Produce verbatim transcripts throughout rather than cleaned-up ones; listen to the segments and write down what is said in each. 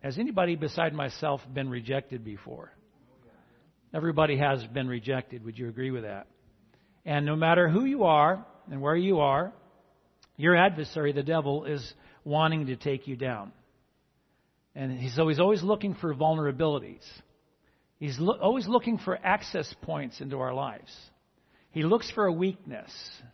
Has anybody beside myself been rejected before? Everybody has been rejected. Would you agree with that? And no matter who you are and where you are, your adversary, the devil, is wanting to take you down. And he's, so he's always looking for vulnerabilities. He's lo- always looking for access points into our lives. He looks for a weakness.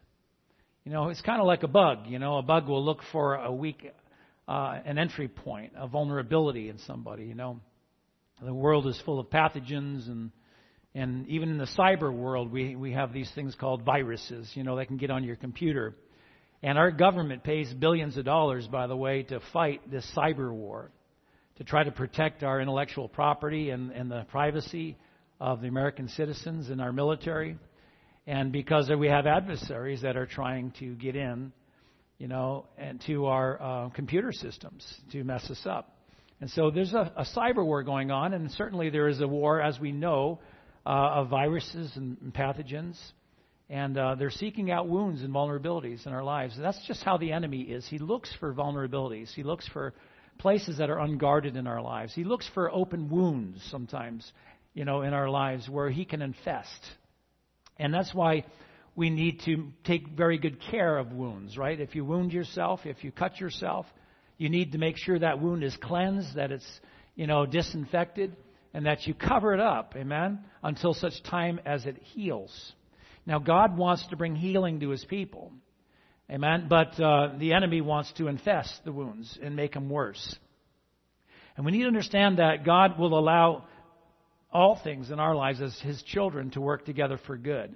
You know, it's kind of like a bug. You know, a bug will look for a weak, uh, an entry point, a vulnerability in somebody. You know, the world is full of pathogens, and and even in the cyber world, we we have these things called viruses. You know, that can get on your computer. And our government pays billions of dollars, by the way, to fight this cyber war, to try to protect our intellectual property and, and the privacy of the American citizens and our military. And because we have adversaries that are trying to get in, you know, and to our uh, computer systems to mess us up. And so there's a, a cyber war going on, and certainly there is a war, as we know, uh, of viruses and, and pathogens. And uh, they're seeking out wounds and vulnerabilities in our lives. And that's just how the enemy is. He looks for vulnerabilities. He looks for places that are unguarded in our lives. He looks for open wounds sometimes, you know, in our lives where he can infest. And that's why we need to take very good care of wounds, right? If you wound yourself, if you cut yourself, you need to make sure that wound is cleansed, that it's, you know, disinfected, and that you cover it up, amen, until such time as it heals. Now, God wants to bring healing to His people, amen, but uh, the enemy wants to infest the wounds and make them worse. And we need to understand that God will allow all things in our lives as His children to work together for good.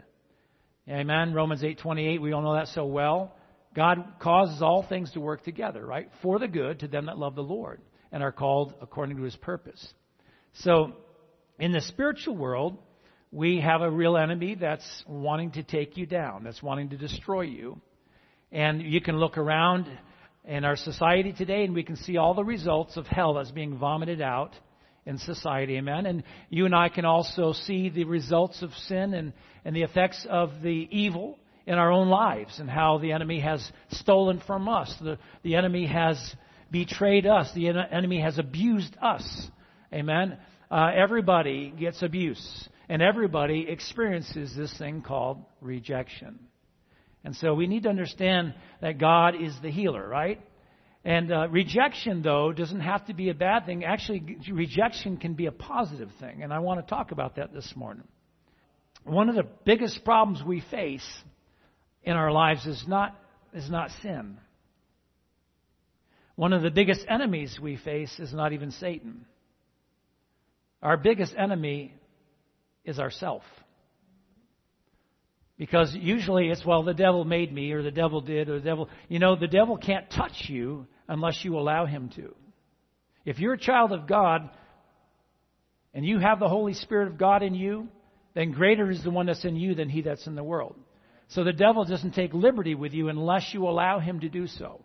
Amen. Romans eight twenty-eight, we all know that so well. God causes all things to work together, right? For the good to them that love the Lord and are called according to His purpose. So, in the spiritual world, we have a real enemy that's wanting to take you down, that's wanting to destroy you. And you can look around in our society today and we can see all the results of hell that's being vomited out in society, amen. And you and I can also see the results of sin and, and the effects of the evil in our own lives and how the enemy has stolen from us. The, the enemy has betrayed us. The enemy has abused us, amen. Uh, everybody gets abuse. And everybody experiences this thing called rejection. And so we need to understand that God is the healer, right? And uh, rejection, though, doesn't have to be a bad thing. Actually, rejection can be a positive thing. And I want to talk about that this morning. One of the biggest problems we face in our lives is not, is not sin. One of the biggest enemies we face is not even Satan. Our biggest enemy is ourself. Because usually it's, well, the devil made me, or the devil did, or the devil... You know, the devil can't touch you unless you allow him to. If you're a child of God, and you have the Holy Spirit of God in you, then greater is the one that's in you than he that's in the world. So the devil doesn't take liberty with you unless you allow him to do so.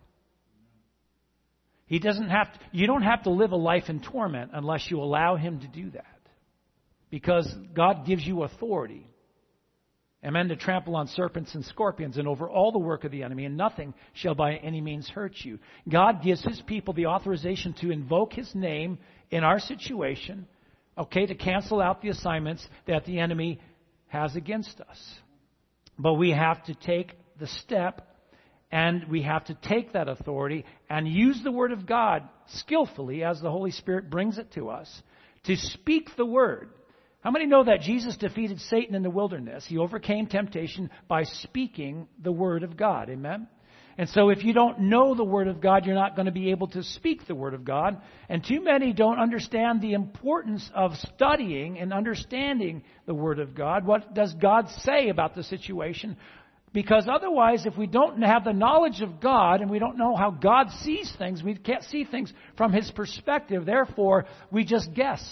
He doesn't have to, you don't have to live a life in torment unless you allow him to do that. Because God gives you authority, amen, to trample on serpents and scorpions and over all the work of the enemy, and nothing shall by any means hurt you. God gives His people the authorization to invoke His name in our situation, okay, to cancel out the assignments that the enemy has against us. But we have to take the step, and we have to take that authority and use the Word of God skillfully as the Holy Spirit brings it to us to speak the Word. How many know that Jesus defeated Satan in the wilderness? He overcame temptation by speaking the Word of God. Amen? And so if you don't know the Word of God, you're not going to be able to speak the Word of God. And too many don't understand the importance of studying and understanding the Word of God. What does God say about the situation? Because otherwise, if we don't have the knowledge of God and we don't know how God sees things, we can't see things from His perspective. Therefore, we just guess.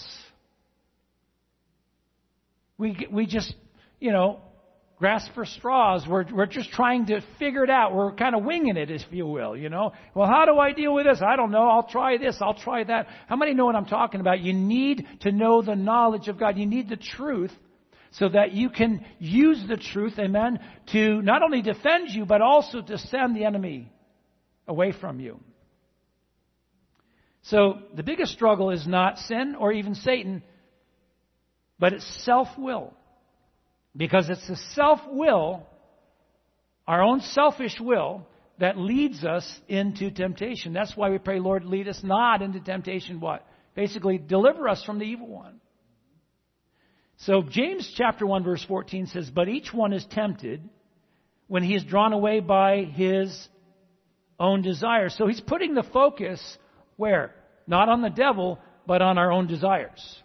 We we just, you know, grasp for straws. We're we're just trying to figure it out. We're kind of winging it, if you will, you know. Well, how do I deal with this? I don't know. I'll try this. I'll try that. How many know what I'm talking about? You need to know the knowledge of God. You need the truth so that you can use the truth, amen, to not only defend you, but also to send the enemy away from you. So the biggest struggle is not sin or even Satan, but it's self-will. Because it's the self-will, our own selfish will, that leads us into temptation. That's why we pray, Lord, lead us not into temptation. What? Basically, deliver us from the evil one. So James chapter one verse fourteen says, but each one is tempted when he is drawn away by his own desires. So he's putting the focus where? Not on the devil, but on our own desires.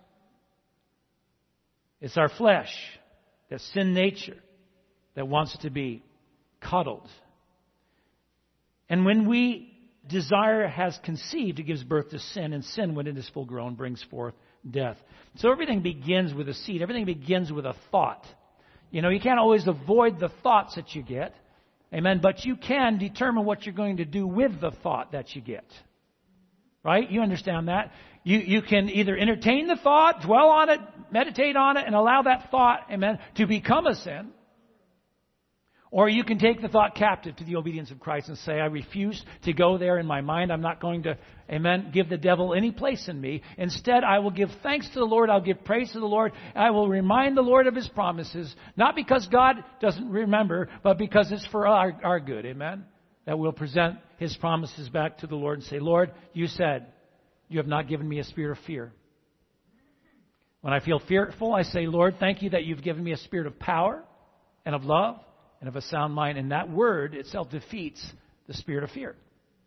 It's our flesh, that sin nature, that wants to be cuddled. And when we desire has conceived, it gives birth to sin, and sin, when it is full grown, brings forth death. So everything begins with a seed. Everything begins with a thought. You know, you can't always avoid the thoughts that you get. Amen. But you can determine what you're going to do with the thought that you get. Right? You understand that? You, you can either entertain the thought, dwell on it, meditate on it, and allow that thought, amen, to become a sin. Or you can take the thought captive to the obedience of Christ and say, I refuse to go there in my mind. I'm not going to, amen, give the devil any place in me. Instead, I will give thanks to the Lord. I'll give praise to the Lord. I will remind the Lord of His promises. Not because God doesn't remember, but because it's for our, our good. Amen. That we'll present His promises back to the Lord and say, Lord, you said you have not given me a spirit of fear. When I feel fearful, I say, Lord, thank you that you've given me a spirit of power and of love and of a sound mind. And that word itself defeats the spirit of fear.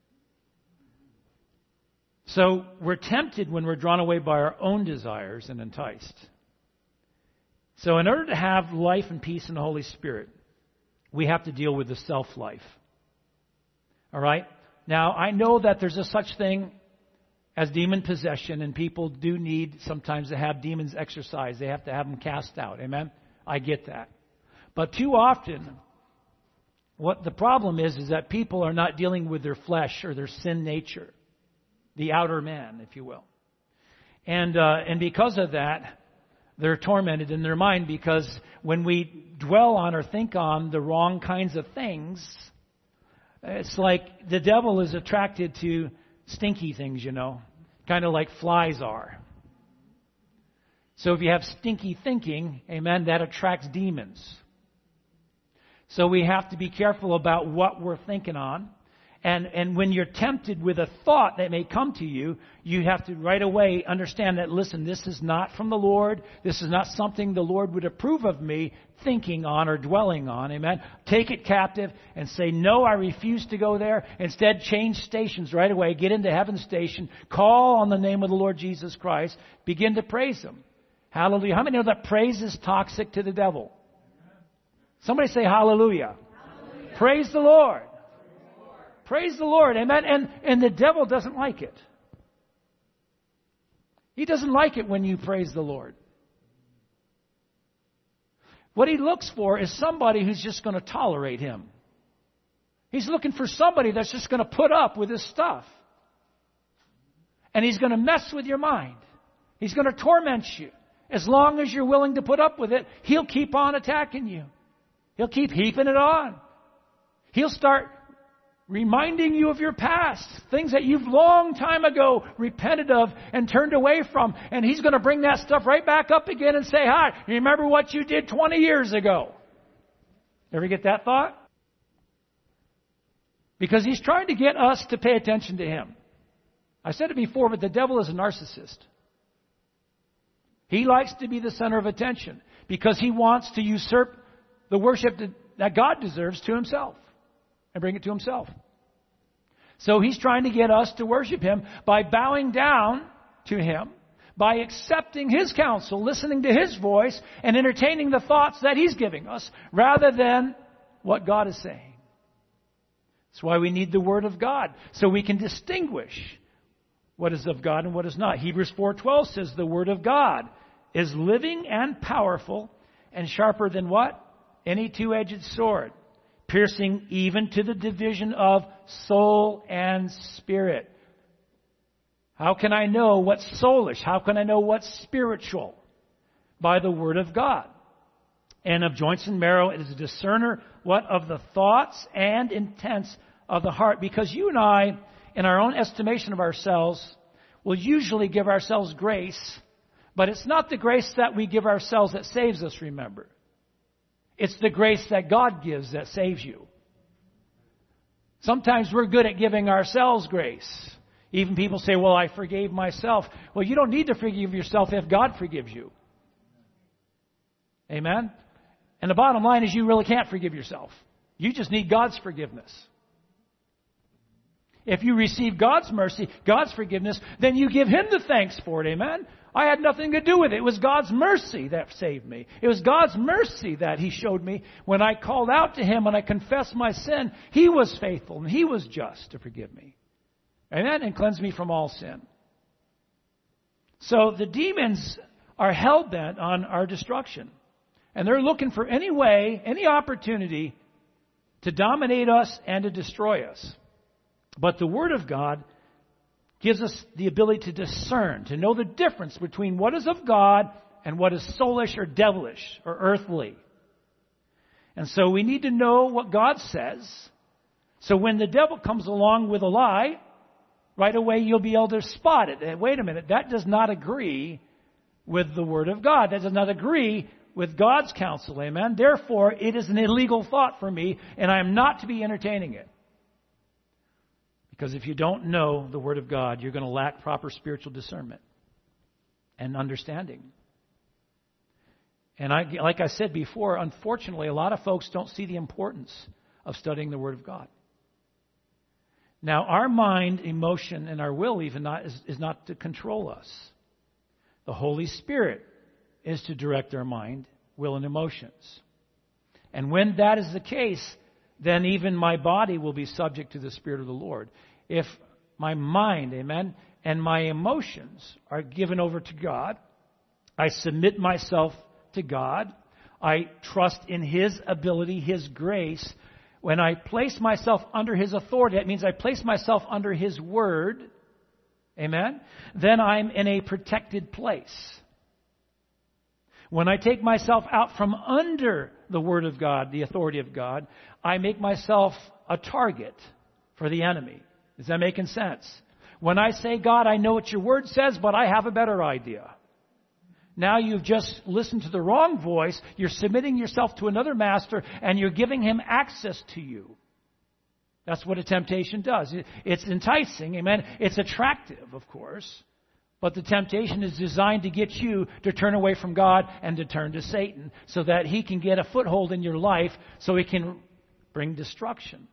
So we're tempted when we're drawn away by our own desires and enticed. So in order to have life and peace in the Holy Spirit, we have to deal with the self-life. All right? Now, I know that there's a such thing as demon possession, and people do need sometimes to have demons exorcised. They have to have them cast out. Amen? I get that. But too often, what the problem is, is that people are not dealing with their flesh or their sin nature, the outer man, if you will. And uh, and because of that, they're tormented in their mind, because when we dwell on or think on the wrong kinds of things, it's like the devil is attracted to stinky things, you know, kind of like flies are. So if you have stinky thinking, amen, that attracts demons. So we have to be careful about what we're thinking on. And and when you're tempted with a thought that may come to you, you have to right away understand that, listen, this is not from the Lord. This is not something the Lord would approve of me thinking on or dwelling on. Amen. Take it captive and say, no, I refuse to go there. Instead, change stations right away. Get into heaven's station. Call on the name of the Lord Jesus Christ. Begin to praise Him. Hallelujah. How many know that praise is toxic to the devil? Somebody say hallelujah. Hallelujah. Praise the Lord. Praise the Lord. Amen. And, and the devil doesn't like it. He doesn't like it when you praise the Lord. What he looks for is somebody who's just going to tolerate him. He's looking for somebody that's just going to put up with his stuff. And he's going to mess with your mind. He's going to torment you. As long as you're willing to put up with it, he'll keep on attacking you. He'll keep heaping it on. He'll start reminding you of your past, things that you've long time ago repented of and turned away from. And he's going to bring that stuff right back up again and say, hi, remember what you did twenty years ago. Ever get that thought? Because he's trying to get us to pay attention to him. I said it before, but the devil is a narcissist. He likes to be the center of attention because he wants to usurp the worship that God deserves to himself and bring it to himself. So he's trying to get us to worship him by bowing down to him, by accepting his counsel, listening to his voice, and entertaining the thoughts that he's giving us, rather than what God is saying. That's why we need the Word of God, so we can distinguish what is of God and what is not. Hebrews four twelve says the Word of God is living and powerful and sharper than what? Any two-edged sword, piercing even to the division of soul and spirit. How can I know what's soulish? How can I know what's spiritual? By the Word of God. And of joints and marrow, it is a discerner, what? Of the thoughts and intents of the heart. Because you and I, in our own estimation of ourselves, will usually give ourselves grace, but it's not the grace that we give ourselves that saves us, remember. It's the grace that God gives that saves you. Sometimes we're good at giving ourselves grace. Even people say, well, I forgave myself. Well, you don't need to forgive yourself if God forgives you. Amen? And the bottom line is you really can't forgive yourself. You just need God's forgiveness. If you receive God's mercy, God's forgiveness, then you give Him the thanks for it. Amen? I had nothing to do with it. It was God's mercy that saved me. It was God's mercy that He showed me when I called out to Him and I confessed my sin. He was faithful and He was just to forgive me. Amen? And cleanse me from all sin. So the demons are hell-bent on our destruction. And they're looking for any way, any opportunity to dominate us and to destroy us. But the Word of God gives us the ability to discern, to know the difference between what is of God and what is soulish or devilish or earthly. And so we need to know what God says. So when the devil comes along with a lie, right away you'll be able to spot it. Wait a minute, that does not agree with the Word of God. That does not agree with God's counsel, amen? Therefore, it is an illegal thought for me, and I am not to be entertaining it. Because if you don't know the Word of God, you're going to lack proper spiritual discernment and understanding. And I, like I said before, unfortunately, a lot of folks don't see the importance of studying the Word of God. Now, our mind, emotion, and our will even not, is, is not to control us. The Holy Spirit is to direct our mind, will, and emotions. And when that is the case, then even my body will be subject to the Spirit of the Lord. If my mind, amen, and my emotions are given over to God, I submit myself to God, I trust in His ability, His grace. When I place myself under His authority, that means I place myself under His Word, amen, then I'm in a protected place. When I take myself out from under the Word of God, the authority of God, I make myself a target for the enemy. Is that making sense? When I say, God, I know what your Word says, but I have a better idea. Now you've just listened to the wrong voice, you're submitting yourself to another master, and you're giving him access to you. That's what a temptation does. It's enticing, amen? It's attractive, of course. But the temptation is designed to get you to turn away from God and to turn to Satan so that he can get a foothold in your life so he can bring destruction.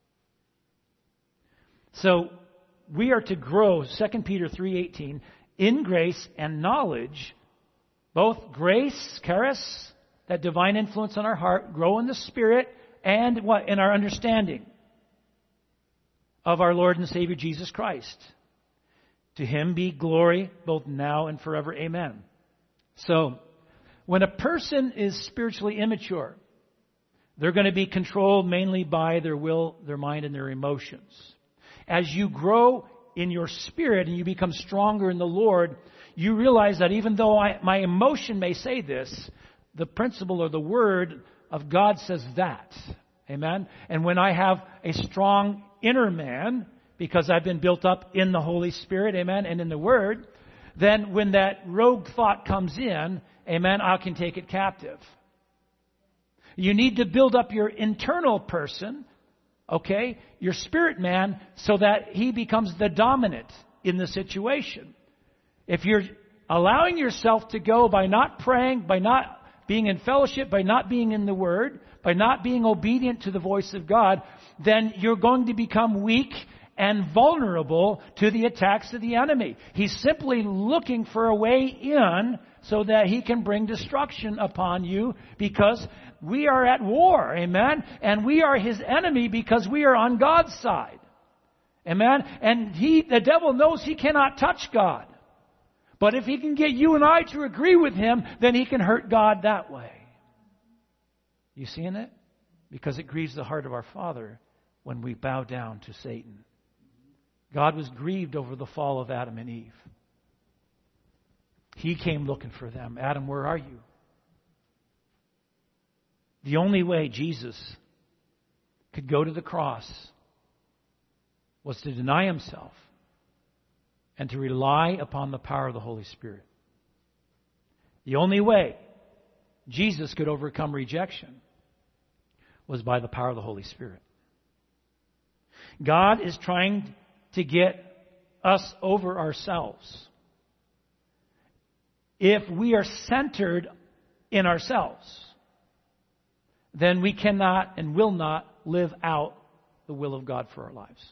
So we are to grow, Second Peter three eighteen, in grace and knowledge, both grace, charis, that divine influence on our heart, grow in the Spirit, and what? In our understanding of our Lord and Savior Jesus Christ. To Him be glory both now and forever. Amen. So, when a person is spiritually immature, they're going to be controlled mainly by their will, their mind, and their emotions. As you grow in your spirit and you become stronger in the Lord, you realize that even though I, my emotion may say this, the principle or the Word of God says that. Amen? And when I have a strong inner man, because I've been built up in the Holy Spirit, amen, and in the Word, then when that rogue thought comes in, amen, I can take it captive. You need to build up your internal person, okay, your spirit man, so that he becomes the dominant in the situation. If you're allowing yourself to go by not praying, by not being in fellowship, by not being in the Word, by not being obedient to the voice of God, then you're going to become weak and vulnerable to the attacks of the enemy. He's simply looking for a way in so that he can bring destruction upon you, because we are at war, amen? And we are his enemy because we are on God's side. Amen? And he, the devil knows he cannot touch God. But if he can get you and I to agree with him, then he can hurt God that way. You seeing it? Because it grieves the heart of our Father when we bow down to Satan. God was grieved over the fall of Adam and Eve. He came looking for them. Adam, where are you? The only way Jesus could go to the cross was to deny himself, and to rely upon the power of the Holy Spirit. The only way Jesus could overcome rejection was by the power of the Holy Spirit. God is trying to get us over ourselves. If we are centered in ourselves, then we cannot and will not live out the will of God for our lives.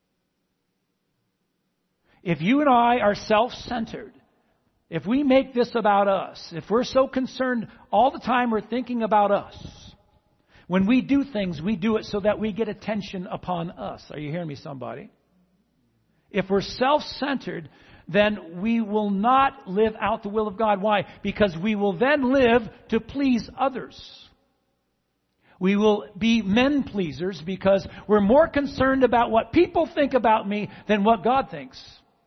If you and I are self-centered, if we make this about us, if we're so concerned all the time we're thinking about us, when we do things, we do it so that we get attention upon us. Are you hearing me, somebody? If we're self-centered, then we will not live out the will of God. Why? Because we will then live to please others. We will be men pleasers because we're more concerned about what people think about me than what God thinks.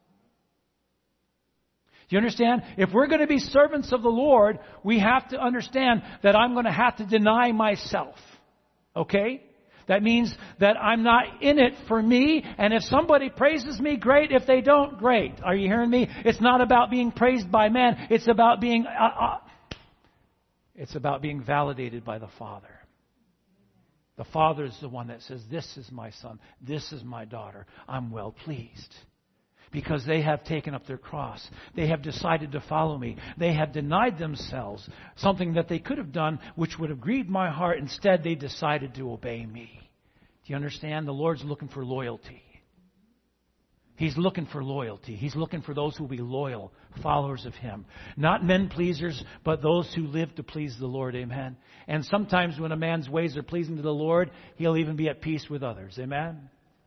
Do you understand? If we're going to be servants of the Lord, we have to understand that I'm going to have to deny myself. Okay? That means that I'm not in it for me, and if somebody praises me, great. If they don't, great. Are you hearing me? It's not about being praised by men. It's about being, uh, uh, it's about being validated by the Father. The Father is the one that says, this is my son, this is my daughter. I'm well pleased. Because they have taken up their cross. They have decided to follow me. They have denied themselves, something that they could have done which would have grieved my heart. Instead, they decided to obey me. Do you understand? The Lord's looking for loyalty. He's looking for loyalty. He's looking for those who will be loyal followers of Him. Not men pleasers, but those who live to please the Lord. Amen. And sometimes when a man's ways are pleasing to the Lord, he'll even be at peace with others. Amen.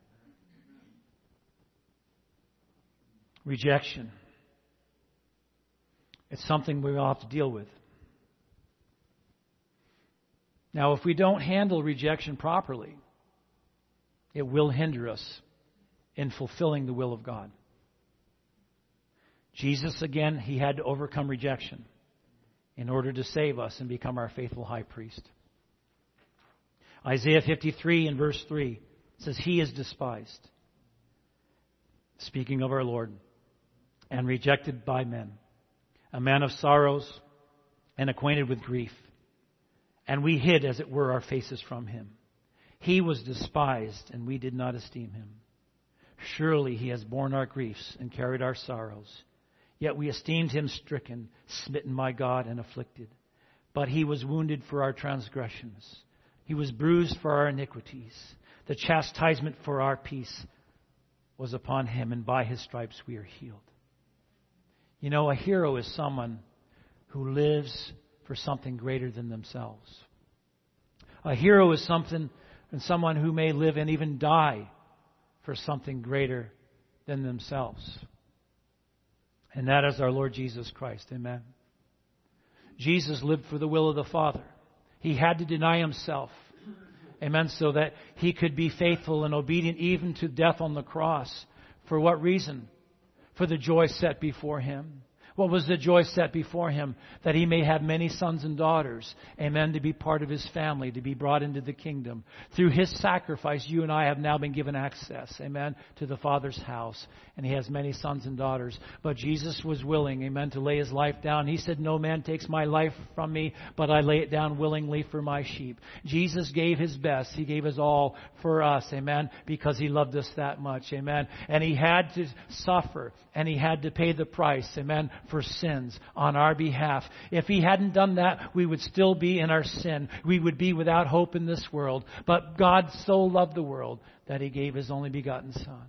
Rejection. It's something we all have to deal with. Now, if we don't handle rejection properly, it will hinder us in fulfilling the will of God. Jesus, again, He had to overcome rejection in order to save us and become our faithful high priest. Isaiah fifty-three and verse three says, He is despised, speaking of our Lord, and rejected by men, a man of sorrows and acquainted with grief. And we hid, as it were, our faces from Him. He was despised, and we did not esteem Him. Surely He has borne our griefs and carried our sorrows. Yet we esteemed Him stricken, smitten by God, and afflicted. But He was wounded for our transgressions. He was bruised for our iniquities. The chastisement for our peace was upon Him, and by His stripes we are healed. You know, a hero is someone who lives for something greater than themselves. A hero is something and someone who may live and even die for something greater than themselves. And that is our Lord Jesus Christ. Amen. Jesus lived for the will of the Father. He had to deny Himself. Amen. So that He could be faithful and obedient even to death on the cross. For what reason? For the joy set before Him. What was the joy set before Him? That He may have many sons and daughters. Amen. To be part of His family. To be brought into the kingdom. Through His sacrifice, you and I have now been given access. Amen. To the Father's house. And He has many sons and daughters. But Jesus was willing. Amen. To lay His life down. He said, no man takes my life from me, but I lay it down willingly for my sheep. Jesus gave His best. He gave His all for us. Amen. Because He loved us that much. Amen. And He had to suffer. And He had to pay the price. Amen. For sins on our behalf. If He hadn't done that, we would still be in our sin. We would be without hope in this world. But God so loved the world that He gave His only begotten Son.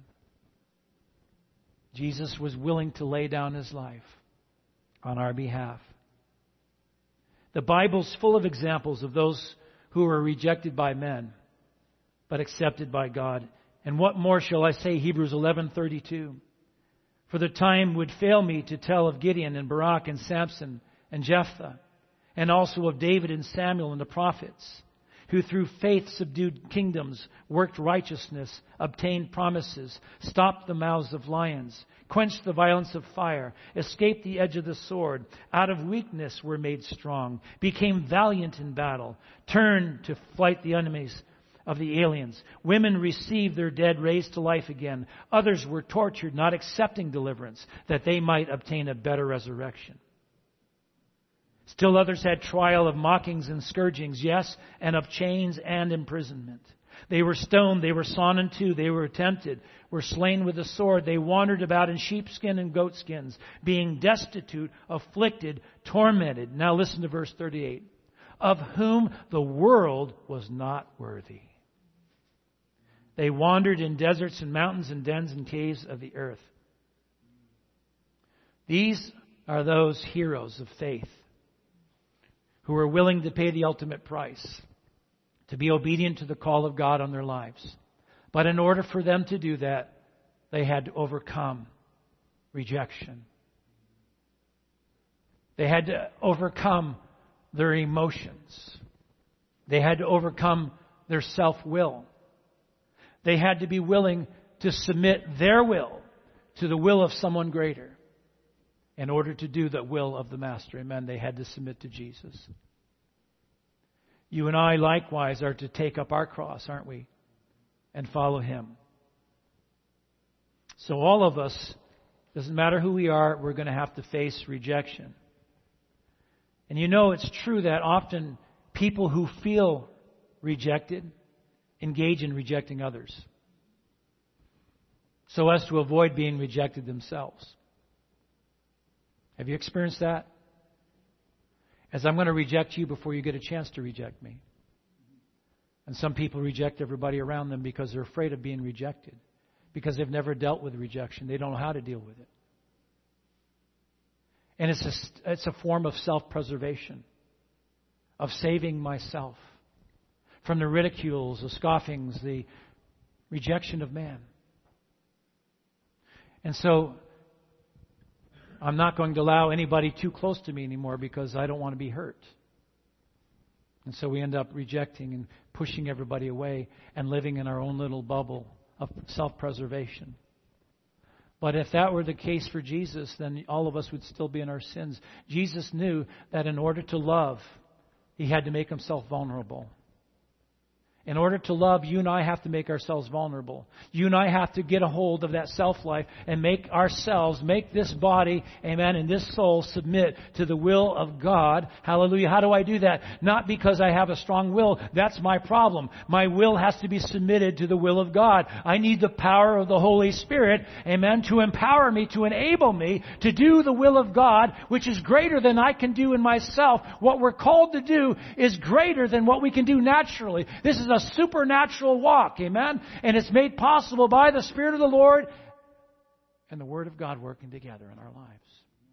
Jesus was willing to lay down His life on our behalf. The Bible's full of examples of those who were rejected by men, but accepted by God. And what more shall I say? Hebrews eleven thirty-two. For the time would fail me to tell of Gideon and Barak and Samson and Jephthah, and also of David and Samuel and the prophets, who through faith subdued kingdoms, worked righteousness, obtained promises, stopped the mouths of lions, quenched the violence of fire, escaped the edge of the sword, out of weakness were made strong, became valiant in battle, turned to flight the enemies, of the aliens. Women received their dead raised to life again. Others were tortured, not accepting deliverance, that they might obtain a better resurrection. Still others had trial of mockings and scourgings, yes, and of chains and imprisonment. They were stoned, they were sawn in two, they were tempted, were slain with the sword. They wandered about in sheepskin and goatskins, being destitute, afflicted, tormented. Now listen to verse thirty-eight. Of whom the world was not worthy. They wandered in deserts and mountains and dens and caves of the earth. These are those heroes of faith who are willing to pay the ultimate price, to be obedient to the call of God on their lives. But in order for them to do that, they had to overcome rejection. They had to overcome their emotions. They had to overcome their self-will. They had to be willing to submit their will to the will of someone greater. In order to do the will of the Master. Amen. They had to submit to Jesus. You and I likewise are to take up our cross, aren't we? And follow Him. So all of us, doesn't matter who we are, we're going to have to face rejection. And you know it's true that often people who feel rejected engage in rejecting others, so as to avoid being rejected themselves. Have you experienced that? As I'm going to reject you before you get a chance to reject me. And some people reject everybody around them because they're afraid of being rejected. Because they've never dealt with rejection. They don't know how to deal with it. And it's a, it's a form of self-preservation. Of saving myself from the ridicules, the scoffings, the rejection of man. And so I'm not going to allow anybody too close to me anymore because I don't want to be hurt. And so we end up rejecting and pushing everybody away and living in our own little bubble of self-preservation. But if that were the case for Jesus, then all of us would still be in our sins. Jesus knew that in order to love, He had to make Himself vulnerable. In order to love, you and I have to make ourselves vulnerable. You and I have to get a hold of that self-life and make ourselves, make this body, amen, and this soul submit to the will of God. Hallelujah. How do I do that? Not because I have a strong will. That's my problem. My will has to be submitted to the will of God. I need the power of the Holy Spirit, amen, to empower me, to enable me to do the will of God, which is greater than I can do in myself. What we're called to do is greater than what we can do naturally. This is a supernatural walk, amen? And it's made possible by the Spirit of the Lord and the Word of God working together in our lives.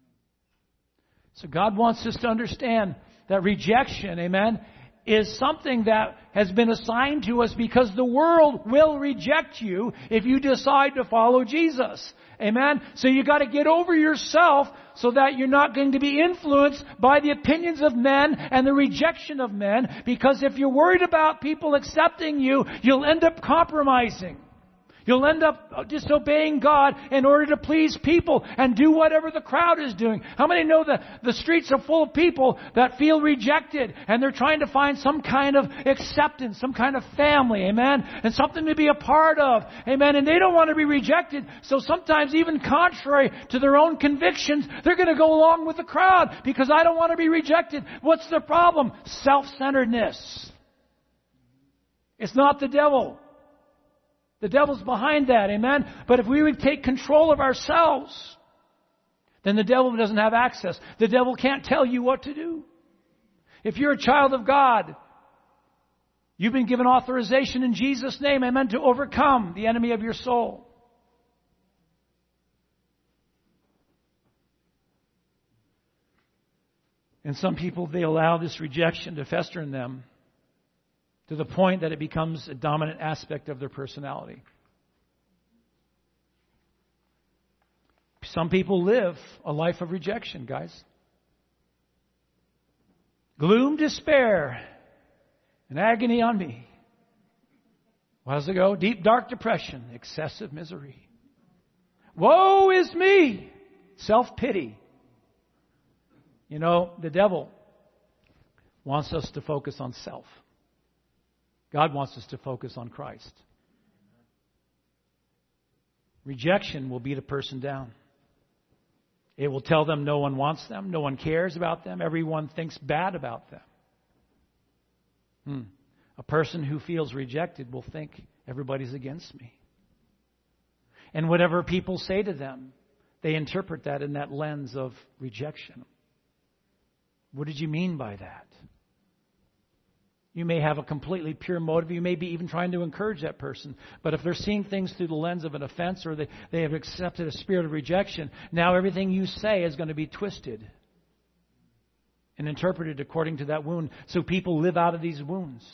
So God wants us to understand that rejection, amen, is something that has been assigned to us because the world will reject you if you decide to follow Jesus. Amen? So you got to get over yourself so that you're not going to be influenced by the opinions of men and the rejection of men. Because if you're worried about people accepting you, you'll end up compromising. You'll end up disobeying God in order to please people and do whatever the crowd is doing. How many know that the streets are full of people that feel rejected and they're trying to find some kind of acceptance, some kind of family, amen, and something to be a part of, amen, and they don't want to be rejected, so sometimes even contrary to their own convictions, they're going to go along with the crowd because I don't want to be rejected. What's the problem? Self-centeredness. It's not the devil. The devil's behind that, amen? But if we would take control of ourselves, then the devil doesn't have access. The devil can't tell you what to do. If you're a child of God, you've been given authorization in Jesus' name, amen, to overcome the enemy of your soul. And some people, they allow this rejection to fester in them, to the point that it becomes a dominant aspect of their personality. Some people live a life of rejection, guys. Gloom, despair, and agony on me. How does it go? Deep, dark depression, excessive misery. Woe is me! Self-pity. You know, the devil wants us to focus on self. God wants us to focus on Christ. Rejection will beat a person down. It will tell them no one wants them, no one cares about them, everyone thinks bad about them. Hmm. A person who feels rejected will think everybody's against me. And whatever people say to them, they interpret that in that lens of rejection. What did you mean by that? You may have a completely pure motive. You may be even trying to encourage that person. But if they're seeing things through the lens of an offense, or they, they have accepted a spirit of rejection, now everything you say is going to be twisted and interpreted according to that wound. So people live out of these wounds.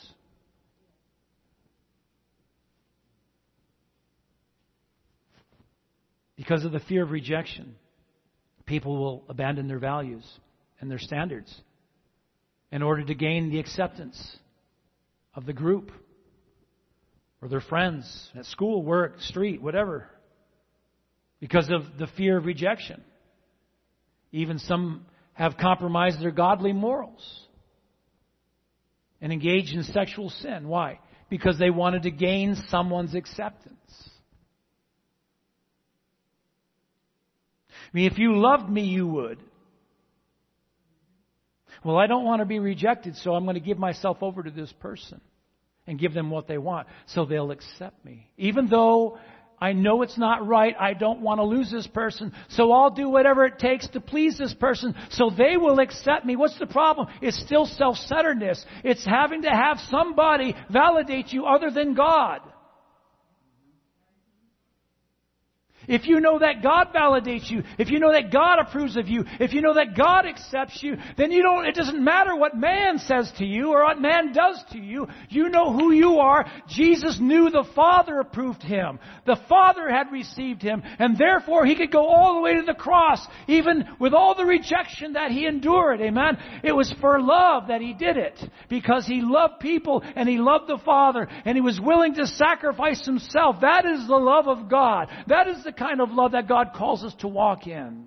Because of the fear of rejection, people will abandon their values and their standards in order to gain the acceptance of the group or their friends at school, work, street, whatever. Because of the fear of rejection. Even some have compromised their godly morals and engaged in sexual sin. Why? Because they wanted to gain someone's acceptance. I mean, if you loved me, you would. Well, I don't want to be rejected, so I'm going to give myself over to this person and give them what they want so they'll accept me. Even though I know it's not right, I don't want to lose this person, so I'll do whatever it takes to please this person so they will accept me. What's the problem? It's still self-centeredness. It's having to have somebody validate you other than God. If you know that God validates you, if you know that God approves of you, if you know that God accepts you, then you don't, it doesn't matter what man says to you or what man does to you. You know who you are. Jesus knew the Father approved him. The Father had received him, and therefore he could go all the way to the cross, even with all the rejection that he endured. Amen. It was for love that he did it, because he loved people and he loved the Father, and he was willing to sacrifice himself. That is the love of God. That is the kind of love that God calls us to walk in.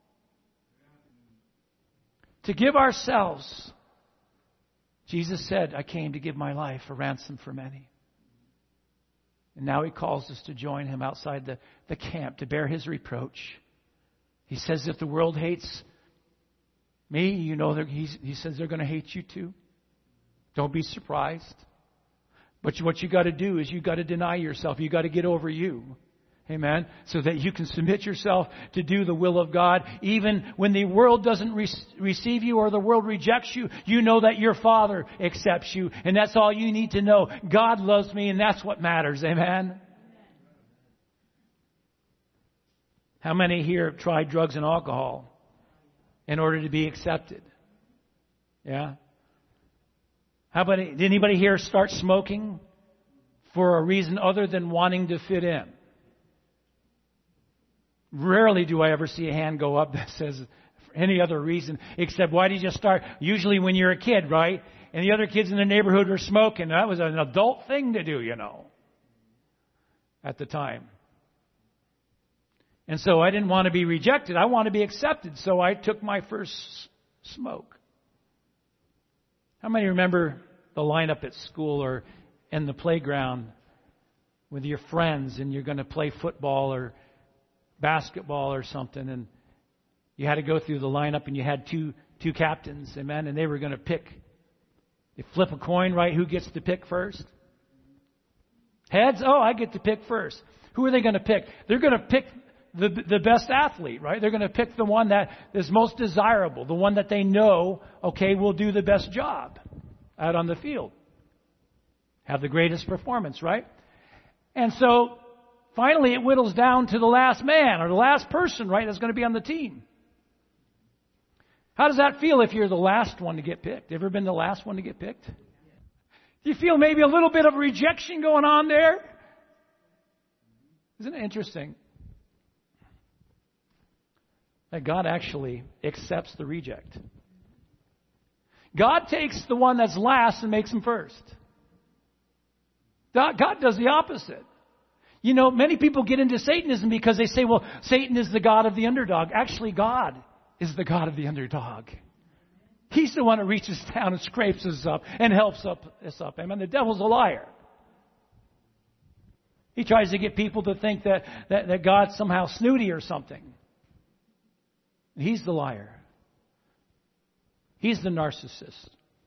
To give ourselves. Jesus said, I came to give my life a ransom for many. And now he calls us to join him outside the, the camp to bear his reproach. He says, if the world hates me, you know, he's, he says they're going to hate you too. Don't be surprised. But what you got to do is you got to deny yourself. You got to get over you. Amen. So that you can submit yourself to do the will of God. Even when the world doesn't re- receive you or the world rejects you, you know that your Father accepts you. And that's all you need to know. God loves me, and that's what matters. Amen. How many here have tried drugs and alcohol in order to be accepted? Yeah. How about, did anybody here start smoking for a reason other than wanting to fit in? Rarely do I ever see a hand go up that says for any other reason except why did you start? Usually when you're a kid, right? And the other kids in the neighborhood were smoking. That was an adult thing to do, you know, at the time. And so I didn't want to be rejected. I want to be accepted. So I took my first smoke. How many remember the lineup at school or in the playground with your friends and you're going to play football or basketball or something, and you had to go through the lineup and you had two two captains, amen, and they were going to pick. They flip a coin, right? Who gets to pick first? Heads? Oh, I get to pick first. Who are they going to pick? They're going to pick the the best athlete, right? They're going to pick the one that is most desirable, the one that they know, okay, will do the best job out on the field. Have the greatest performance, right? And so finally, it whittles down to the last man or the last person, right, that's going to be on the team. How does that feel if you're the last one to get picked? Ever been the last one to get picked? Do you feel maybe a little bit of rejection going on there? Isn't it interesting that God actually accepts the reject? God takes the one that's last and makes him first. God does the opposite. You know, many people get into Satanism because they say, well, Satan is the god of the underdog. Actually, God is the god of the underdog. He's the one who reaches down and scrapes us up and helps up, us up. Amen. The devil's a liar. He tries to get people to think that, that, that God's somehow snooty or something. He's the liar. He's the narcissist.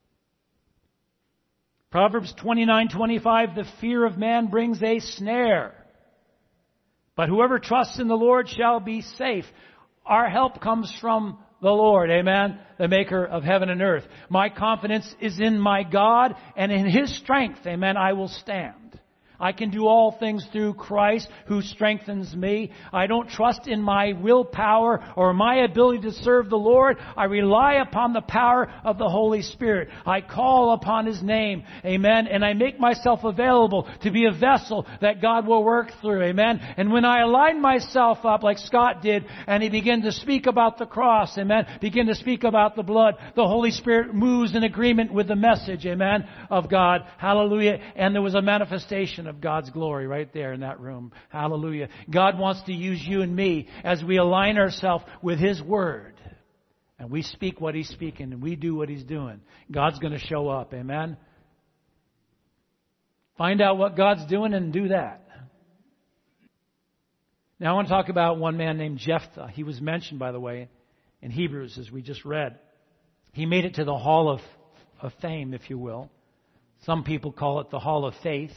Proverbs twenty-nine twenty-five, the fear of man brings a snare, but whoever trusts in the Lord shall be safe. Our help comes from the Lord, amen, the maker of heaven and earth. My confidence is in my God, and in His strength, amen, I will stand. I can do all things through Christ who strengthens me. I don't trust in my willpower or my ability to serve the Lord. I rely upon the power of the Holy Spirit. I call upon His name. Amen. And I make myself available to be a vessel that God will work through. Amen. And when I align myself up like Scott did and he began to speak about the cross, amen, begin to speak about the blood, the Holy Spirit moves in agreement with the message, amen, of God. Hallelujah. And there was a manifestation of God's glory right there in that room. Hallelujah. God wants to use you and me as we align ourselves with His Word. And we speak what He's speaking and we do what He's doing. God's going to show up. Amen. Find out what God's doing and do that. Now I want to talk about one man named Jephthah. He was mentioned, by the way, in Hebrews as we just read. He made it to the Hall of, of Fame, if you will. Some people call it the Hall of Faith.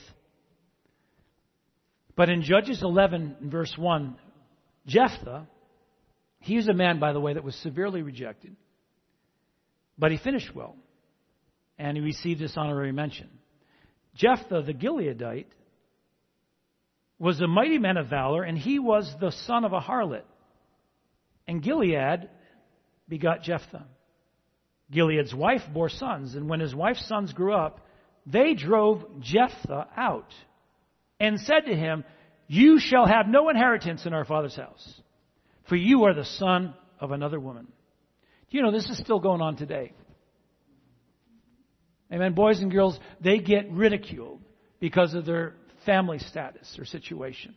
But in Judges eleven, verse one, Jephthah, he was a man, by the way, that was severely rejected. But he finished well. And he received this honorary mention. Jephthah, the Gileadite, was a mighty man of valor, and he was the son of a harlot. And Gilead begot Jephthah. Gilead's wife bore sons, and when his wife's sons grew up, they drove Jephthah out and said to him, "You shall have no inheritance in our father's house, for you are the son of another woman." Do you know this is still going on today? Amen. Boys and girls, they get ridiculed because of their family status or situation.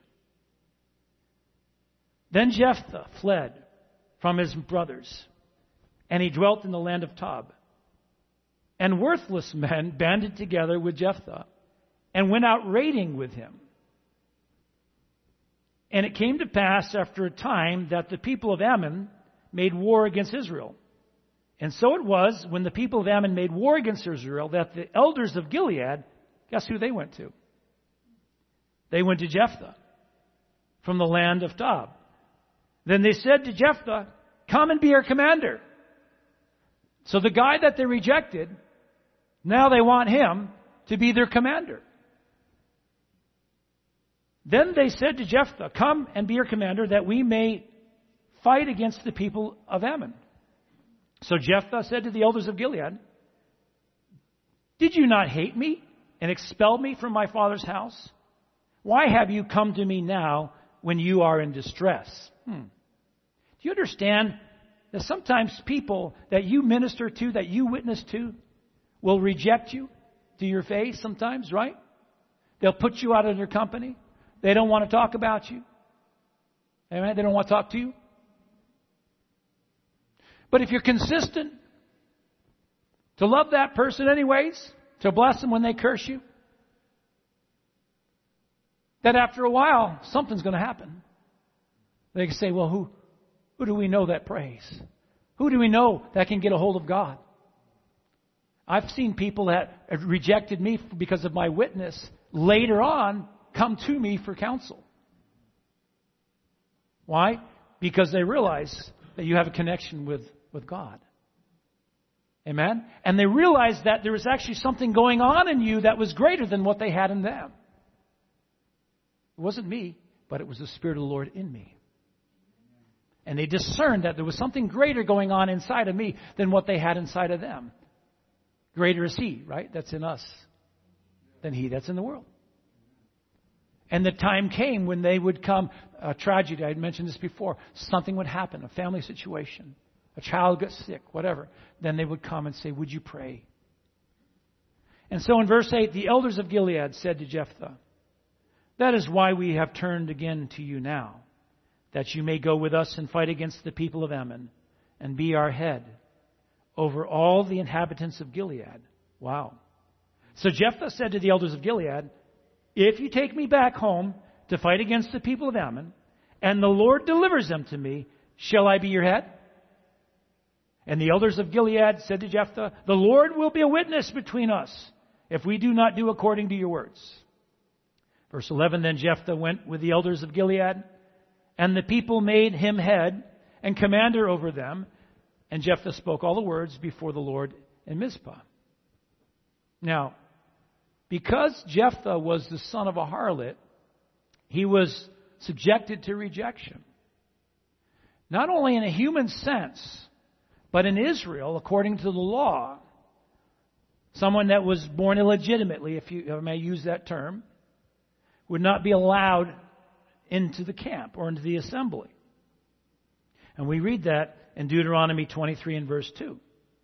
Then Jephthah fled from his brothers, and he dwelt in the land of Tob. And worthless men banded together with Jephthah and went out raiding with him. And it came to pass after a time that the people of Ammon made war against Israel. And so it was, when the people of Ammon made war against Israel, that the elders of Gilead, guess who they went to? They went to Jephthah from the land of Tob. Then they said to Jephthah, "Come and be our commander." So the guy that they rejected, now they want him to be their commander. Then they said to Jephthah, "Come and be our commander, that we may fight against the people of Ammon." So Jephthah said to the elders of Gilead, "Did you not hate me and expel me from my father's house? Why have you come to me now when you are in distress?" Hmm. Do you understand that sometimes people that you minister to, that you witness to, will reject you to your face sometimes, right? They'll put you out of their company. They don't want to talk about you. Amen? They don't want to talk to you. But if you're consistent to love that person anyways, to bless them when they curse you, then after a while, something's going to happen. They can say, "Well, who, who do we know that prays? Who do we know that can get a hold of God?" I've seen people that have rejected me because of my witness later on come to me for counsel. Why? Because they realize that you have a connection with, with God. Amen? And they realize that there was actually something going on in you that was greater than what they had in them. It wasn't me, but it was the Spirit of the Lord in me. And they discerned that there was something greater going on inside of me than what they had inside of them. Greater is He, right? That's in us than he that's in the world. And the time came when they would come, a tragedy, I had mentioned this before, something would happen, a family situation, a child got sick, whatever. Then they would come and say, "Would you pray?" And so in verse eight, the elders of Gilead said to Jephthah, "That is why we have turned again to you now, that you may go with us and fight against the people of Ammon and be our head. over all the inhabitants of Gilead. Wow. So Jephthah said to the elders of Gilead, if you take me back home to fight against the people of Ammon, and the Lord delivers them to me, shall I be your head? And the elders of Gilead said to Jephthah, the Lord will be a witness between us if we do not do according to your words. Verse eleven, then Jephthah went with the elders of Gilead, and the people made him head and commander over them. And Jephthah spoke all the words before the Lord in Mizpah. Now, because Jephthah was the son of a harlot, he was subjected to rejection. Not only in a human sense, but in Israel, according to the law, someone that was born illegitimately, if you if I may use that term, would not be allowed into the camp or into the assembly. And we read that in Deuteronomy twenty-three and verse two.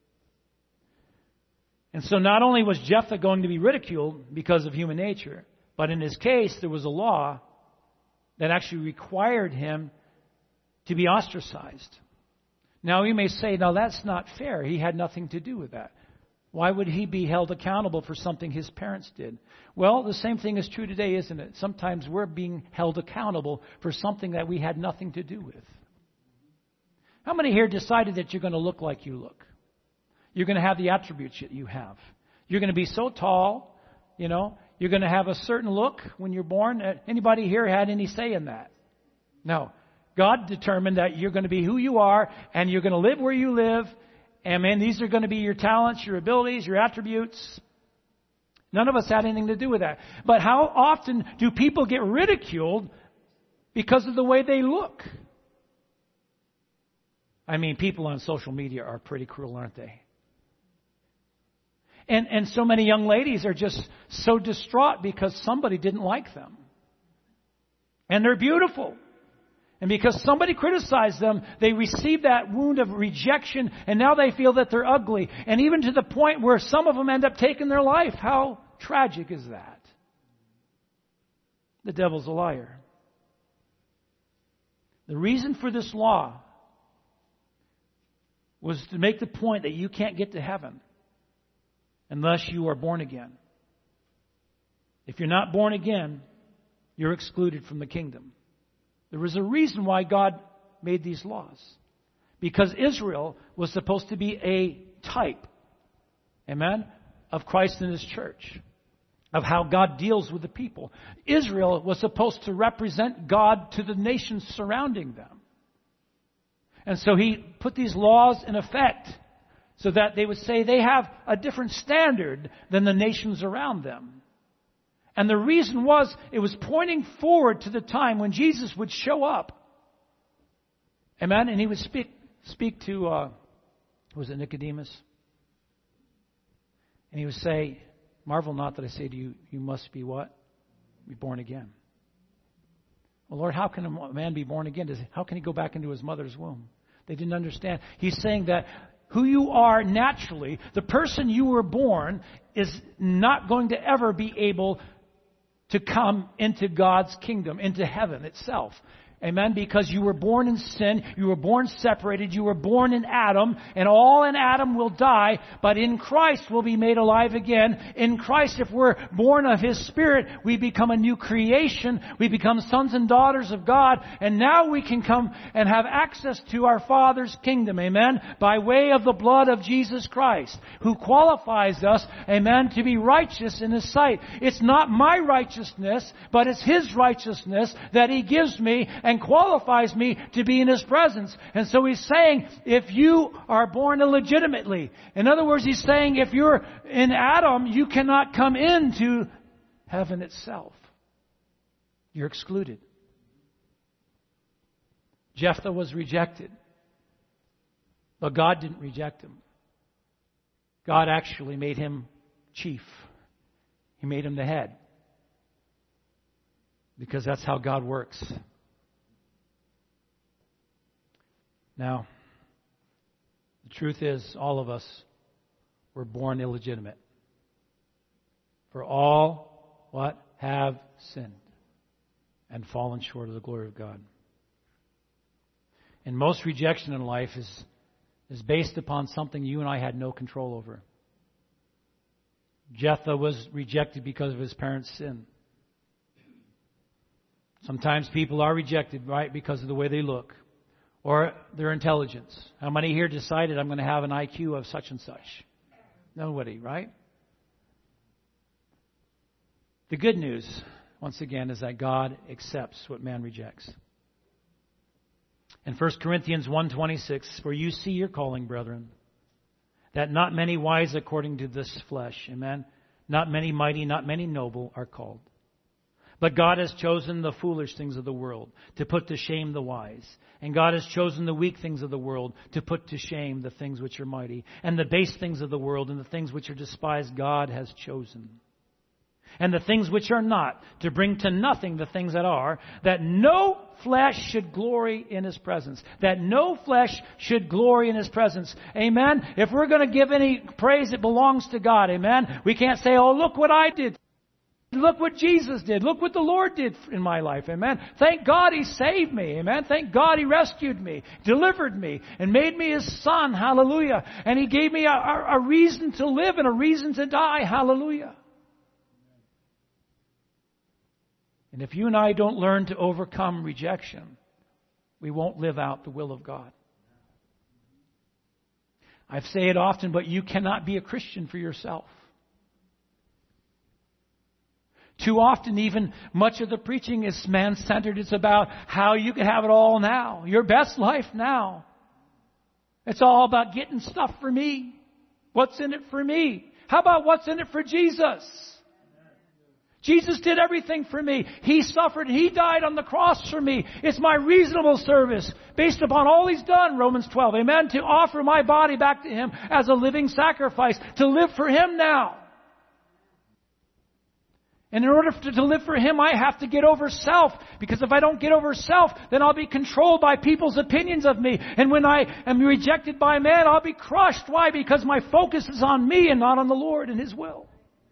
And so not only was Jephthah going to be ridiculed because of human nature, but in his case there was a law that actually required him to be ostracized. Now you may say, now that's not fair. He had nothing to do with that. Why would he be held accountable for something his parents did? Well, the same thing is true today, isn't it? Sometimes we're being held accountable for something that we had nothing to do with. How many here decided that you're going to look like you look? You're going to have the attributes that you have. You're going to be so tall, you know. You're going to have a certain look when you're born. Anybody here had any say in that? No. God determined that you're going to be who you are, and you're going to live where you live. And man, these are going to be your talents, your abilities, your attributes. None of us had anything to do with that. But how often do people get ridiculed because of the way they look? I mean, people on social media are pretty cruel, aren't they? And and so many young ladies are just so distraught because somebody didn't like them. And they're beautiful. And because somebody criticized them, they receive that wound of rejection, and now they feel that they're ugly. And even to the point where some of them end up taking their life. How tragic is that? The devil's a liar. The reason for this law was to make the point that you can't get to heaven unless you are born again. If you're not born again, you're excluded from the kingdom. There was a reason why God made these laws. Because Israel was supposed to be a type, amen, of Christ and His church, of how God deals with the people. Israel was supposed to represent God to the nations surrounding them. And so He put these laws in effect so that they would say they have a different standard than the nations around them. And the reason was, it was pointing forward to the time when Jesus would show up. Amen? And He would speak speak to, uh, was it Nicodemus? And He would say, marvel not that I say to you, you must be what? Be born again. Well, Lord, how can a man be born again? Does, how can he go back into his mother's womb? They didn't understand. He's saying that who you are naturally, the person you were born, is not going to ever be able to come into God's kingdom, into heaven itself. Amen? Because you were born in sin, you were born separated, you were born in Adam, and all in Adam will die, but in Christ will be made alive again. In Christ, if we're born of His Spirit, we become a new creation, we become sons and daughters of God, and now we can come and have access to our Father's kingdom, amen, by way of the blood of Jesus Christ, who qualifies us, amen, to be righteous in His sight. It's not my righteousness, but it's His righteousness that He gives me and qualifies me to be in His presence. And so He's saying, if you are born illegitimately, in other words, He's saying, if you're in Adam, you cannot come into heaven itself. You're excluded. Jephthah was rejected. But God didn't reject him. God actually made him chief. He made him the head. Because that's how God works. Now, the truth is, all of us were born illegitimate. For all, what? Have sinned and fallen short of the glory of God. And most rejection in life is is based upon something you and I had no control over. Jephthah was rejected because of his parents' sin. Sometimes people are rejected, right, because of the way they look or their intelligence. How many here decided I'm going to have an I Q of such and such? Nobody, right? The good news, once again, is that God accepts what man rejects. In First Corinthians one twenty-six, for you see your calling, brethren, that not many wise according to this flesh, amen, not many mighty, not many noble are called. But God has chosen the foolish things of the world to put to shame the wise. And God has chosen the weak things of the world to put to shame the things which are mighty. And the base things of the world and the things which are despised God has chosen. And the things which are not, to bring to nothing the things that are, that no flesh should glory in His presence. That no flesh should glory in His presence. Amen? If we're going to give any praise, it belongs to God. Amen? We can't say, oh, look what I did. Look what Jesus did. Look what the Lord did in my life. Amen? Thank God He saved me. Amen? Thank God He rescued me, delivered me, and made me His son. Hallelujah. And He gave me a, a, a reason to live and a reason to die. Hallelujah. And if you and I don't learn to overcome rejection, we won't live out the will of God. I say it often, but you cannot be a Christian for yourself. Too often, even much of the preaching is man-centered. It's about how you can have it all now. Your best life now. It's all about getting stuff for me. What's in it for me? How about what's in it for Jesus? Jesus did everything for me. He suffered. He died on the cross for me. It's my reasonable service based upon all He's done, Romans twelve. Amen. To offer my body back to Him as a living sacrifice. To live for Him now. And in order to, to live for Him, I have to get over self. Because if I don't get over self, then I'll be controlled by people's opinions of me. And when I am rejected by man, I'll be crushed. Why? Because my focus is on me and not on the Lord and His will.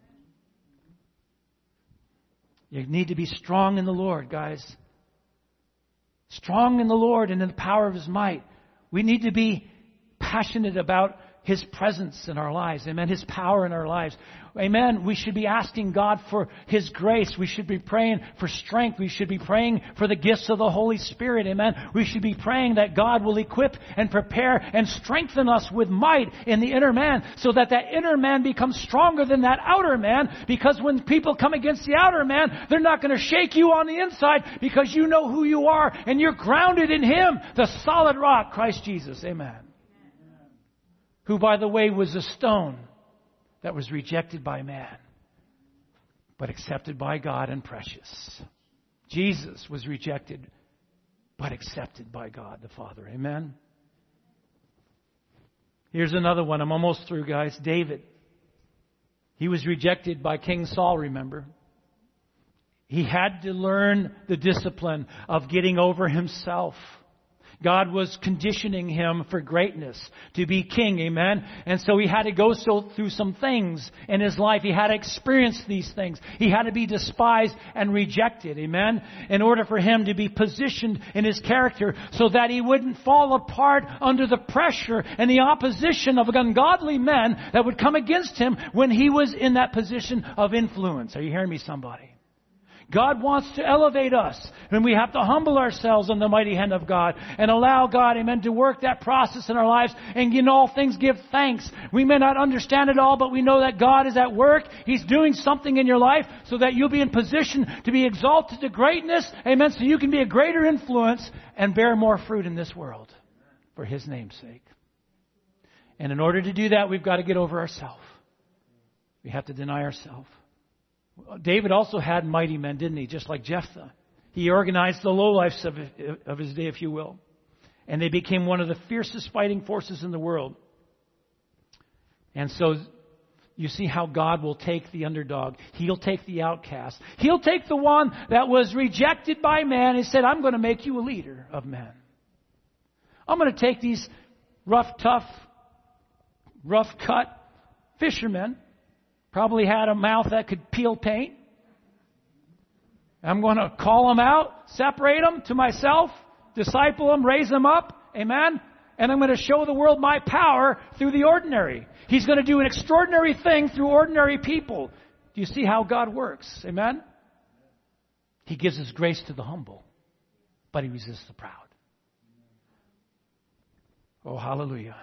You need to be strong in the Lord, guys. Strong in the Lord and in the power of His might. We need to be passionate about His presence in our lives. Amen. His power in our lives. Amen. We should be asking God for His grace. We should be praying for strength. We should be praying for the gifts of the Holy Spirit. Amen. We should be praying that God will equip and prepare and strengthen us with might in the inner man so that that inner man becomes stronger than that outer man. Because when people come against the outer man, they're not going to shake you on the inside because you know who you are and you're grounded in Him, the solid rock, Christ Jesus. Amen. Who, by the way, was a stone that was rejected by man, but accepted by God and precious. Jesus was rejected, but accepted by God the Father. Amen? Here's another one. I'm almost through, guys. David. He was rejected by King Saul, remember? He had to learn the discipline of getting over himself. God was conditioning him for greatness, to be king, amen? And so he had to go so, through some things in his life. He had to experience these things. He had to be despised and rejected, amen? In order for him to be positioned in his character so that he wouldn't fall apart under the pressure and the opposition of ungodly men that would come against him when he was in that position of influence. Are you hearing me, somebody? God wants to elevate us, and we have to humble ourselves on the mighty hand of God and allow God, amen, to work that process in our lives. And in all things give thanks. We may not understand it all, but we know that God is at work. He's doing something in your life so that you'll be in position to be exalted to greatness, amen, so you can be a greater influence and bear more fruit in this world for His name's sake. And in order to do that, we've got to get over ourselves. We have to deny ourselves. David also had mighty men, didn't he? Just like Jephthah. He organized the lowlifes of, of his day, if you will. And they became one of the fiercest fighting forces in the world. And so you see how God will take the underdog. He'll take the outcast. He'll take the one that was rejected by man and said, I'm going to make you a leader of men. I'm going to take these rough, tough, rough cut fishermen. Probably had a mouth that could peel paint. I'm going to call them out, separate them to myself, disciple them, raise them up. Amen? And I'm going to show the world my power through the ordinary. He's going to do an extraordinary thing through ordinary people. Do you see how God works? Amen? He gives His grace to the humble, but He resists the proud. Oh, hallelujah.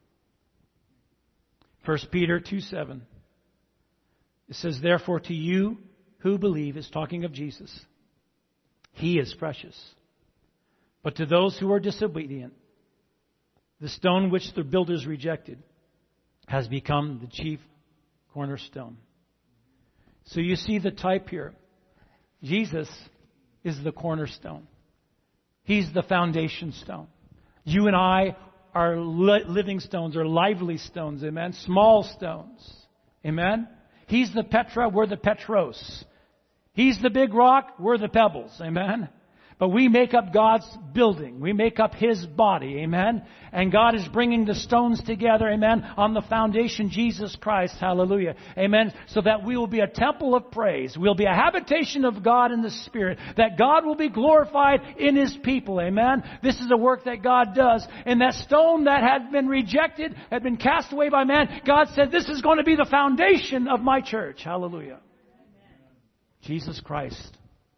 First Peter two seven. It says, therefore to you who believe, is talking of Jesus, He is precious. But to those who are disobedient, the stone which the builders rejected has become the chief cornerstone. So you see the type here. Jesus is the cornerstone. He's the foundation stone. You and I are li- living stones or lively stones. Amen. Small stones. Amen. He's the Petra, we're the Petros. He's the big rock, we're the pebbles. Amen. But we make up God's building. We make up His body. Amen. And God is bringing the stones together. Amen. On the foundation, Jesus Christ. Hallelujah. Amen. So that we will be a temple of praise. We'll be a habitation of God in the Spirit. That God will be glorified in His people. Amen. This is a work that God does. And that stone that had been rejected, had been cast away by man, God said, this is going to be the foundation of my church. Hallelujah. Jesus Christ,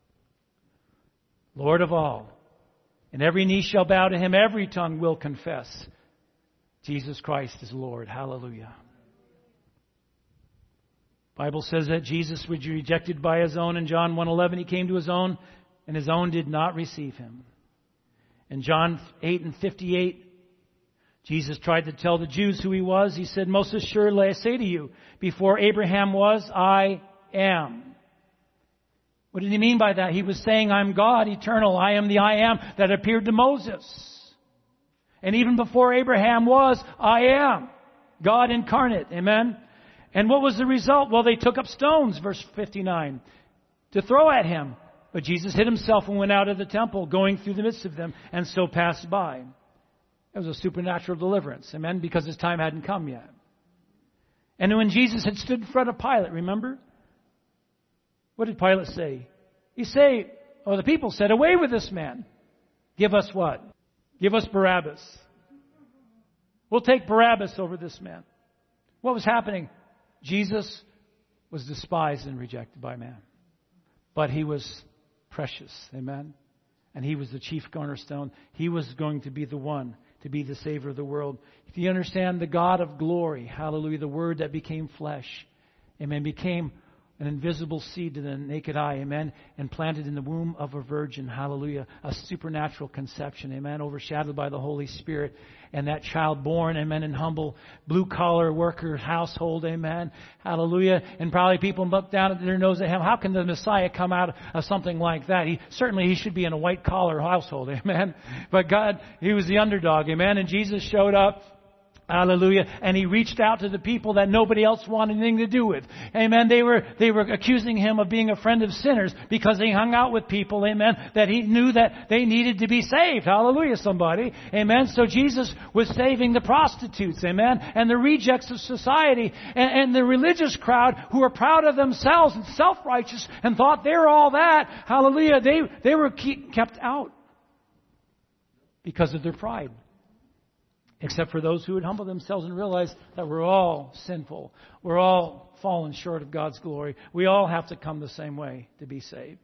Lord of all. And every knee shall bow to Him. Every tongue will confess Jesus Christ is Lord. Hallelujah. The Bible says that Jesus was rejected by His own. In John one eleven, He came to His own, and His own did not receive Him. In John eight and fifty-eight, Jesus tried to tell the Jews who He was. He said, most assuredly I say to you, before Abraham was, I am. What did He mean by that? He was saying, I'm God, eternal. I am the I am that appeared to Moses. And even before Abraham was, I am. God incarnate. Amen. And what was the result? Well, they took up stones, verse fifty-nine, to throw at Him. But Jesus hid Himself and went out of the temple, going through the midst of them, and so passed by. It was a supernatural deliverance. Amen. Because His time hadn't come yet. And when Jesus had stood in front of Pilate, remember? What did Pilate say? He say, or the people said, away with this man. Give us what? Give us Barabbas. We'll take Barabbas over this man. What was happening? Jesus was despised and rejected by man. But He was precious. Amen. And He was the chief cornerstone. He was going to be the one to be the Savior of the world. If you understand the God of glory, hallelujah, the Word that became flesh, amen, became an invisible seed to the naked eye, amen, and planted in the womb of a virgin, hallelujah, a supernatural conception, amen, overshadowed by the Holy Spirit, and that child born, amen, in humble blue-collar worker household, amen, hallelujah, and probably people look down at their nose at Him. How can the Messiah come out of something like that? He certainly he should be in a white-collar household, amen, but God, He was the underdog, amen, and Jesus showed up. Hallelujah. And He reached out to the people that nobody else wanted anything to do with. Amen. They were, they were accusing Him of being a friend of sinners because He hung out with people, amen, that He knew that they needed to be saved. Hallelujah, somebody. Amen. So Jesus was saving the prostitutes, amen, and the rejects of society and, and the religious crowd who were proud of themselves and self-righteous and thought they were all that. Hallelujah. They, they were keep, kept out because of their pride. Except for those who would humble themselves and realize that we're all sinful. We're all fallen short of God's glory. We all have to come the same way to be saved.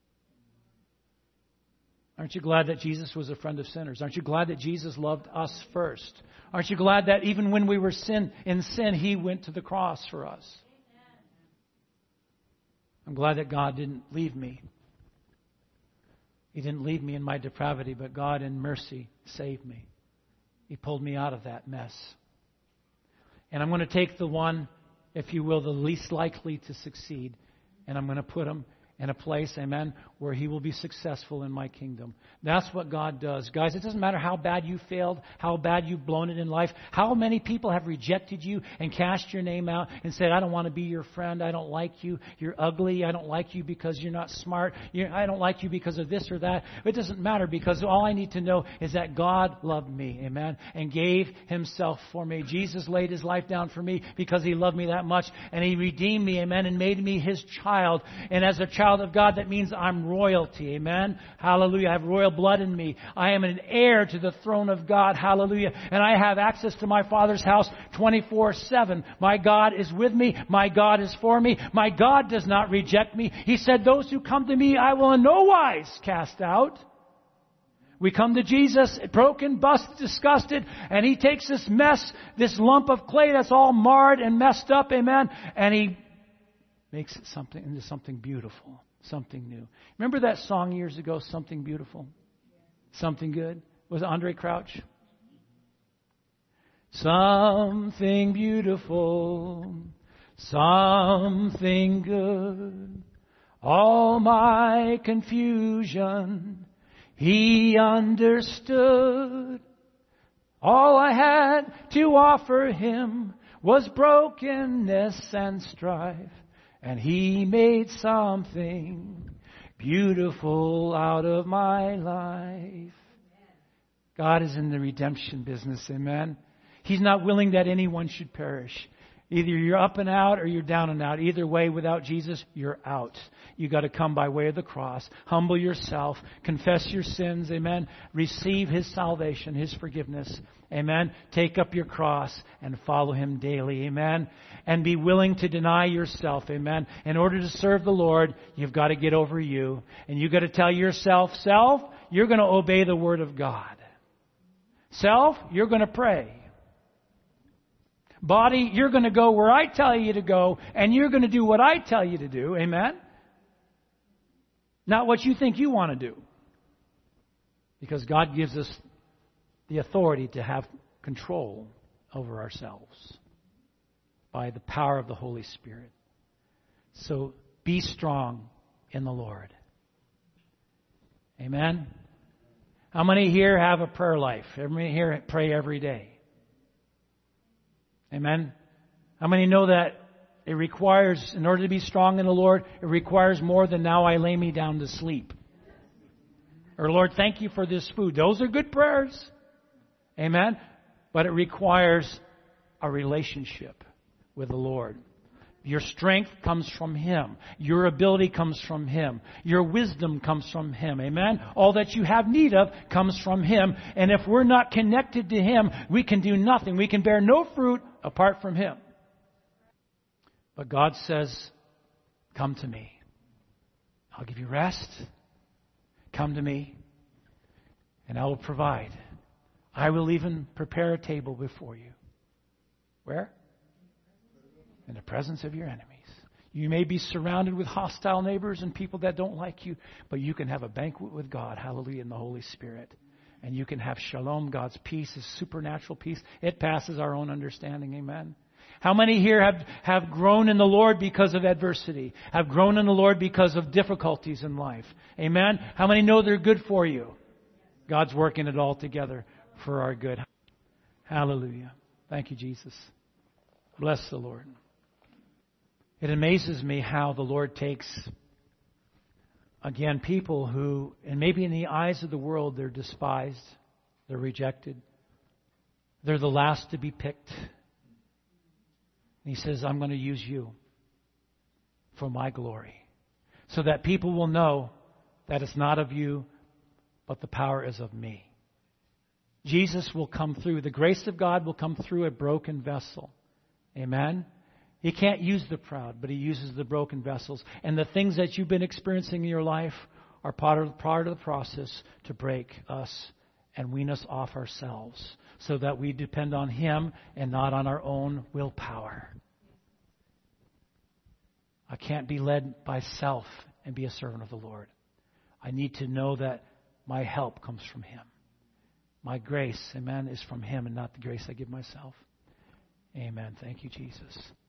Aren't you glad that Jesus was a friend of sinners? Aren't you glad that Jesus loved us first? Aren't you glad that even when we were sin in sin, He went to the cross for us? I'm glad that God didn't leave me. He didn't leave me in my depravity, but God in mercy saved me. He pulled me out of that mess. And I'm going to take the one, if you will, the least likely to succeed, and I'm going to put him in a place, amen, where he will be successful in my kingdom. That's what God does. Guys, it doesn't matter how bad you failed, how bad you've blown it in life, how many people have rejected you and cast your name out and said, I don't want to be your friend, I don't like you, you're ugly, I don't like you because you're not smart, you're, I don't like you because of this or that. It doesn't matter, because all I need to know is that God loved me, amen, and gave Himself for me. Jesus laid His life down for me because He loved me that much, and He redeemed me, amen, and made me His child. And as a child, child of God, that means I'm royalty. Amen. Hallelujah. I have royal blood in me. I am an heir to the throne of God. Hallelujah. And I have access to my Father's house twenty-four seven. My God is with me. My God is for me. My God does not reject me. He said, those who come to me, I will in no wise cast out. We come to Jesus, broken, busted, disgusted, and He takes this mess, this lump of clay that's all marred and messed up, amen, and He makes it something into something beautiful, something new. Remember that song years ago, Something Beautiful? Something Good? Was it Andre Crouch? Something beautiful, something good, all my confusion He understood. All I had to offer Him was brokenness and strife, and He made something beautiful out of my life. God is in the redemption business, amen. He's not willing that anyone should perish. Either you're up and out or you're down and out. Either way, without Jesus, you're out. You got to come by way of the cross. Humble yourself. Confess your sins. Amen. Receive His salvation, His forgiveness. Amen. Take up your cross and follow Him daily. Amen. And be willing to deny yourself. Amen. In order to serve the Lord, you've got to get over you. And you've got to tell yourself, self, you're going to obey the Word of God. Self, you're going to pray. Body, you're going to go where I tell you to go, and you're going to do what I tell you to do. Amen? Not what you think you want to do. Because God gives us the authority to have control over ourselves by the power of the Holy Spirit. So be strong in the Lord. Amen? How many here have a prayer life? How many here pray every day? Amen. How many know that it requires, in order to be strong in the Lord, it requires more than now I lay me down to sleep. Or Lord, thank you for this food. Those are good prayers. Amen. But it requires a relationship with the Lord. Your strength comes from Him. Your ability comes from Him. Your wisdom comes from Him. Amen? All that you have need of comes from Him. And if we're not connected to Him, we can do nothing. We can bear no fruit apart from Him. But God says, come to me. I'll give you rest. Come to me, and I will provide. I will even prepare a table before you. Where? In the presence of your enemies. You may be surrounded with hostile neighbors and people that don't like you, but you can have a banquet with God, hallelujah, in the Holy Spirit. And you can have shalom, God's peace, His supernatural peace. It passes our own understanding, amen. How many here have, have grown in the Lord because of adversity? Have grown in the Lord because of difficulties in life? Amen? How many know they're good for you? God's working it all together for our good. Hallelujah. Thank you, Jesus. Bless the Lord. It amazes me how the Lord takes, again, people who, and maybe in the eyes of the world, they're despised, they're rejected, they're the last to be picked. And He says, I'm going to use you for my glory, so that people will know that it's not of you, but the power is of me. Jesus will come through. The grace of God will come through a broken vessel. Amen? He can't use the proud, but He uses the broken vessels. And the things that you've been experiencing in your life are part of, part of the process to break us and wean us off ourselves, so that we depend on Him and not on our own willpower. I can't be led by self and be a servant of the Lord. I need to know that my help comes from Him. My grace, amen, is from Him and not the grace I give myself. Amen. Thank you, Jesus.